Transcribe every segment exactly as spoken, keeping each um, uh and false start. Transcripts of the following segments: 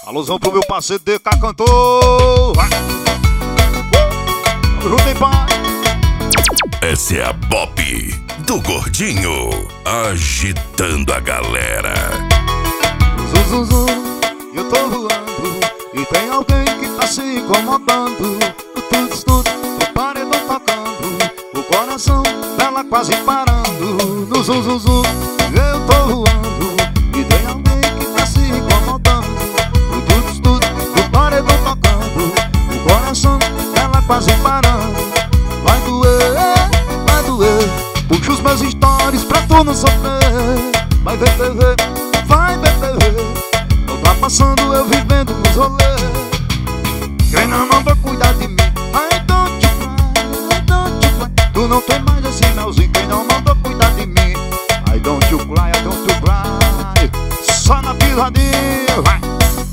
Alusão pro meu parceiro D K cantor. Junto em pai. Essa é a Bop do Gordinho, agitando a galera. Zum, zum, zum, eu tô voando e tem alguém que tá se incomodando. O tudo, tudo, o paredão tocando, o coração dela quase parando. No zum, zum, zum, eu tô voando e tem alguém que tá se incomodando. O tudo, tudo, o paredão tocando, o coração dela quase parando. Vai doer, vai doer, puxa os meus stories pra tu não sofrer. Vai ver T V, vai ver T V, não tá passando eu vivendo nos rolês. Quem não mandou cuidar de mim, I don't you cry, I don't you cry. Tu não tem mais esse melzinho, quem não mandou cuidar de mim, I don't you cry, I don't you cry. Só na pisadinha, vai.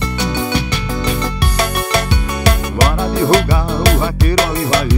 Bora divulgar, o raqueiro ali vai.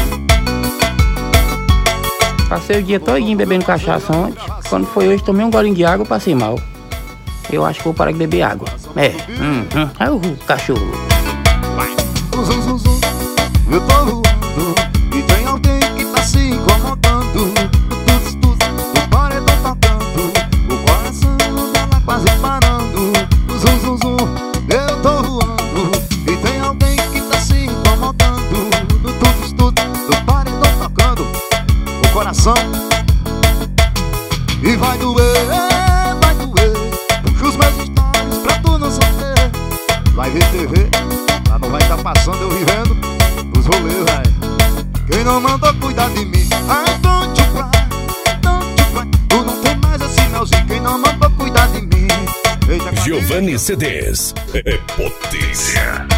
Passei o dia todinho bebendo cachaça ontem. Quando foi hoje, tomei um golinho de água e passei mal. Eu acho que vou parar de beber água. É, hum, hum, é o cachorro. Zum, zum, zum, eu tô voando e tem alguém que tá se incomodando. Tudo, tudo, o paredão tocando, o coração dela quase parando. Zum, zum, zum, eu tô voando e tem alguém que tá se incomodando. Tudo, tudo, o paredão tocando, o coração. E vai doer, vai doer, puxa os meus stories pra tu não sofrer. Vai ver T V, lá não vai tá passando eu vivendo nos rolês, vai. Quem não mandou cuidar de mim, I don't you cry, I don't you cry. Tu não tem mais esse melzinho, quem não mandou cuidar de mim. Eita, Giovanni C Ds é potência.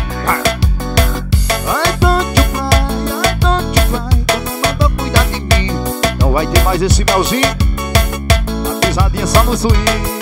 I don't you cry, I don't you cry. Quem não mandou cuidar de mim, não vai ter mais esse melzinho. A pisadinha só no swing.